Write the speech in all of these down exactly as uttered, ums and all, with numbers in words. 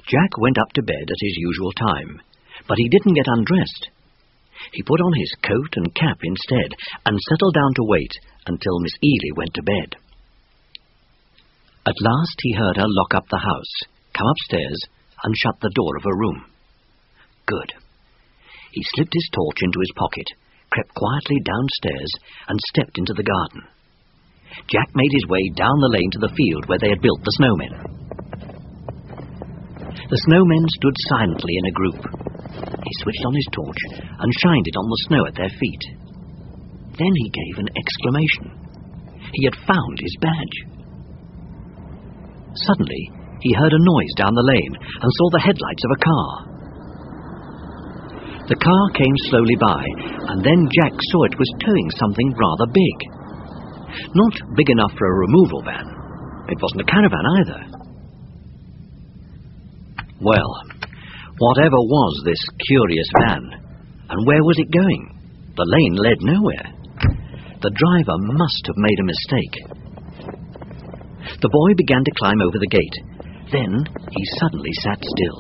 Jack went up to bed at his usual time, but he didn't get undressed. He put on his coat and cap instead, and settled down to wait until Miss Ely went to bed. At last he heard her lock up the house, come upstairs, and shut the door of her room. Good. He slipped his torch into his pocket, crept quietly downstairs, and stepped into the garden. Jack made his way down the lane to the field where they had built the snowmen. The snowmen stood silently in a group. He switched on his torch and shined it on the snow at their feet. Then he gave an exclamation. He had found his badge. Suddenly, he heard a noise down the lane and saw the headlights of a car. The car came slowly by, and then Jack saw it was towing something rather big. Not big enough for a removal van. It wasn't a caravan either. Well, whatever was this curious van, and where was it going? The lane led nowhere. The driver must have made a mistake. The boy began to climb over the gate. Then he suddenly sat still.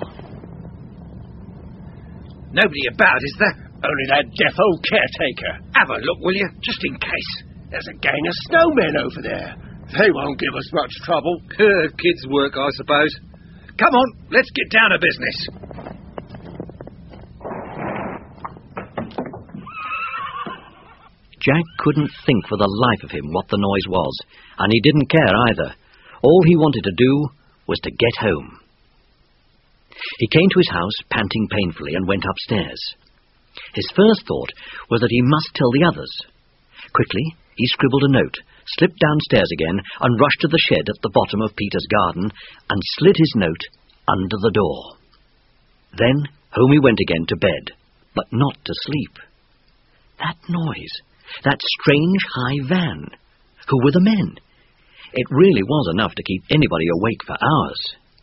Nobody about, is there? Only that deaf old caretaker. Have a look, will you? Just in case. There's a gang of snowmen over there. They won't give us much trouble. Kids' work, I suppose. Come on, let's get down to business. Jack couldn't think for the life of him what the noise was, and he didn't care either. All he wanted to do was to get home. He came to his house, panting painfully, and went upstairs. His first thought was that he must tell the others. Quickly, he scribbled a note, slipped downstairs again, and rushed to the shed at the bottom of Peter's garden, and slid his note under the door. Then home he went again to bed, but not to sleep. That noise, that strange high van. Who were the men? It really was enough to keep anybody awake for hours.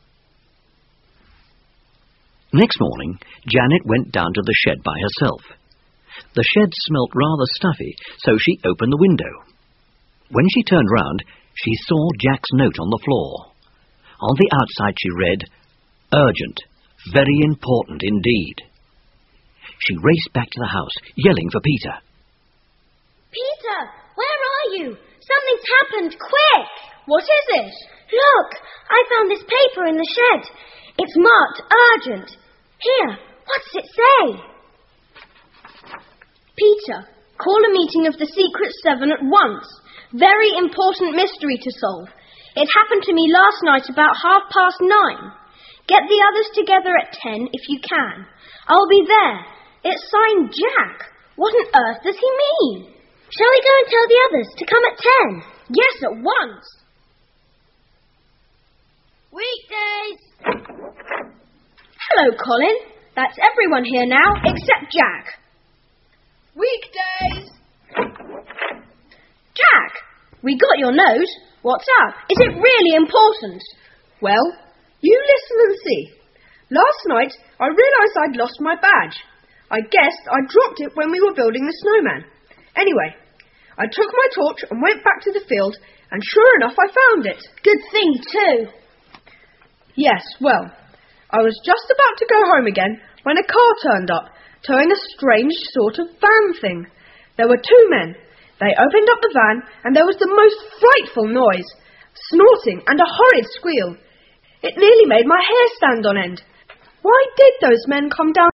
Next morning, Janet went down to the shed by herself. The shed smelt rather stuffy, so she opened the window. When she turned round, she saw Jack's note on the floor. On the outside she read, "Urgent, very important indeed." She raced back to the house, yelling for Peter. Peter, where are you? Something's happened, quick! What is it? Look, I found this paper in the shed. It's marked urgent. Here, what's it say? Peter, call a meeting of the Secret Seven at once. Very important mystery to solve. It happened to me last night about half past nine. Get the others together at ten if you can. I'll be there. It's signed Jack. What on earth does he mean? Shall we go and tell the others to come at ten? Yes, at once. Weekdays. Hello, Colin. That's everyone here now, except Jack. Weekdays. Jack, we got your note. What's up? Is it really important? Well, you listen and see. Last night, I realised I'd lost my badge. I guessed I dropped it when we were building the snowman. Anyway, I took my torch and went back to the field, and sure enough, I found it. Good thing, too. Yes, well, I was just about to go home again when a car turned up, towing a strange sort of van thing. There were two men. They opened up the van, and there was the most frightful noise, snorting and a horrid squeal. It nearly made my hair stand on end. Why did those men come down